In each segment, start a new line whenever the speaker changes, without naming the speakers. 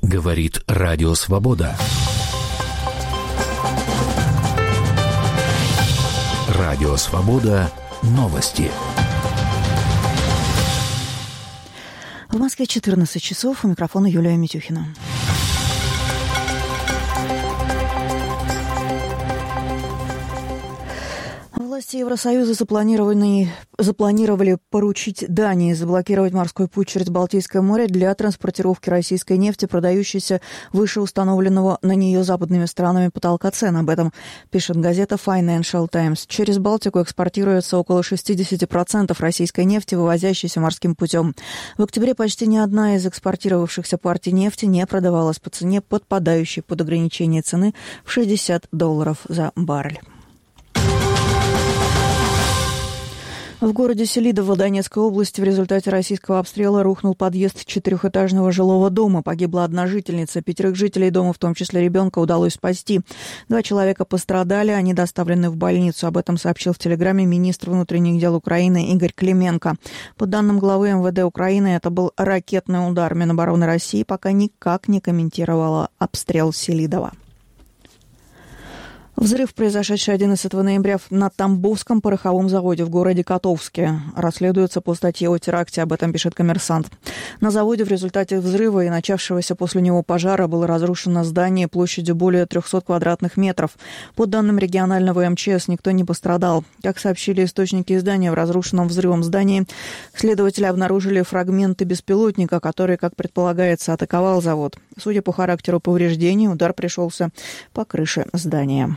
Говорит Радио Свобода. Радио Свобода. Новости.
В Москве 14 часов. У микрофона Юлия Митюхина. Власти Евросоюза запланировали поручить Дании заблокировать морской путь через Балтийское море для транспортировки российской нефти, продающейся выше установленного на нее западными странами потолка цен. Об этом пишет газета Financial Times. Через Балтику экспортируется около 60% российской нефти, вывозящейся морским путем. В октябре почти ни одна из экспортировавшихся партий нефти не продавалась по цене, подпадающей под ограничение цены в $60 за баррель. В городе Селидово Донецкой области в результате российского обстрела рухнул подъезд четырехэтажного жилого дома. Погибла одна жительница. 5 жителей дома, в том числе ребенка, удалось спасти. 2 человека пострадали, они доставлены в больницу. Об этом сообщил в Телеграме министр внутренних дел Украины Игорь Клименко. По данным главы МВД Украины, это был ракетный удар. Минобороны России пока никак не комментировала обстрел Селидова. Взрыв, произошедший 11 ноября на Тамбовском пороховом заводе в городе Котовске, расследуется по статье о теракте, об этом пишет «Коммерсант». На заводе в результате взрыва и начавшегося после него пожара было разрушено здание площадью более 300 квадратных метров. По данным регионального МЧС, никто не пострадал. Как сообщили источники издания, в разрушенном взрывом здании следователи обнаружили фрагменты беспилотника, который, как предполагается, атаковал завод. Судя по характеру повреждений, удар пришелся по крыше здания.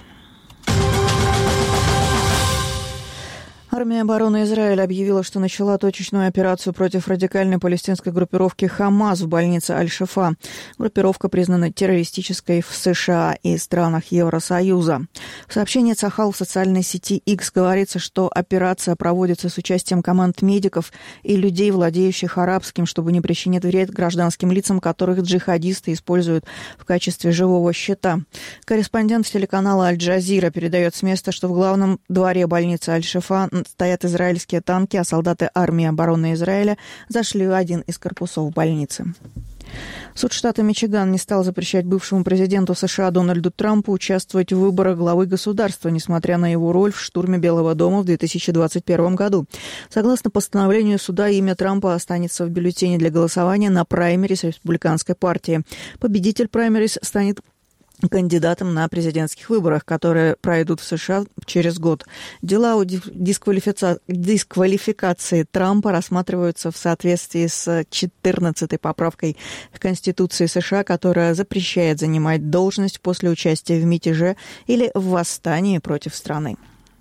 Армия обороны Израиля объявила, что начала точечную операцию против радикальной палестинской группировки «Хамас» в больнице Аль-Шифа. Группировка признана террористической в США и странах Евросоюза. В сообщении Цахал в социальной сети X говорится, что операция проводится с участием команд медиков и людей, владеющих арабским, чтобы не причинить вред гражданским лицам, которых джихадисты используют в качестве живого щита. Корреспондент телеканала «Аль-Джазира» передает с места, что в главном дворе больницы Аль-Шифа стоят израильские танки, а солдаты армии обороны Израиля зашли в один из корпусов больницы. Суд штата Мичиган не стал запрещать бывшему президенту США Дональду Трампу участвовать в выборах главы государства, несмотря на его роль в штурме Белого дома в 2021 году. Согласно постановлению суда, имя Трампа останется в бюллетене для голосования на праймерис республиканской партии. Победитель праймерис станет кандидатом на президентских выборах, которые пройдут в США через год. Дела о дисквалификации Трампа рассматриваются в соответствии с 14-й поправкой к Конституции США, которая запрещает занимать должность после участия в мятеже или в восстании против страны.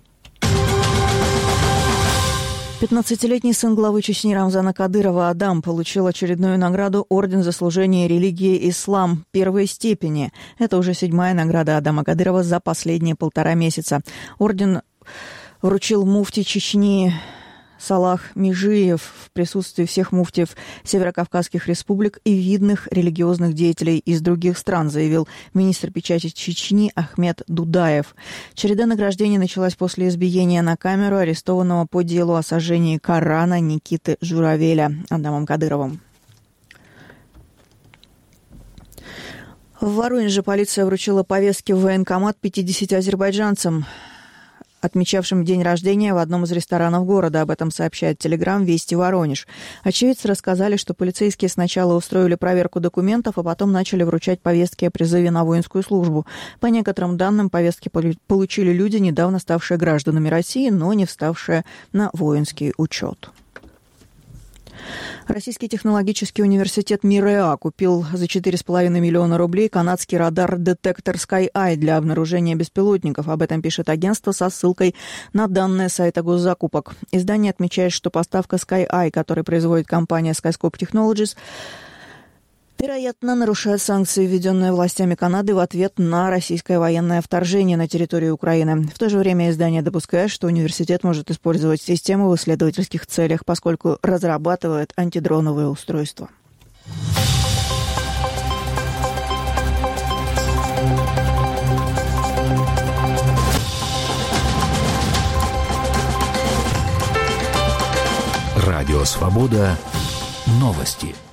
15-летний сын главы Чечни Рамзана Кадырова Адам получил очередную награду «Орден за служение религии ислам» первой степени. Это уже 7-я награда Адама Кадырова за последние 1,5 месяца. Орден вручил муфти Чечни Салах Межиев в присутствии всех муфтиев северокавказских республик и видных религиозных деятелей из других стран, заявил министр печати Чечни Ахмед Дудаев. Череда награждений началась после избиения на камеру арестованного по делу о сожжении Корана Никиты Журавеля Адамом Кадыровым. В Воронеже полиция вручила повестки в военкомат 50 азербайджанцам, отмечавшим день рождения в одном из ресторанов города. Об этом сообщает Телеграм «Вести Воронеж». Очевидцы рассказали, что полицейские сначала устроили проверку документов, а потом начали вручать повестки о призыве на воинскую службу. По некоторым данным, повестки получили люди, недавно ставшие гражданами России, но не вставшие на воинский учет. Российский технологический университет МИРЭА купил за 4,5 миллиона рублей канадский радар-детектор Sky-Eye для обнаружения беспилотников. Об этом пишет агентство со ссылкой на данные сайта госзакупок. Издание отмечает, что поставка Sky-Eye, который производит компания Skyscope Technologies, вероятно, нарушает санкции, введенные властями Канады в ответ на российское военное вторжение на территорию Украины. В то же время издание допускает, что университет может использовать систему в исследовательских целях, поскольку разрабатывает антидроновые устройства.
Радио «Свобода». Новости.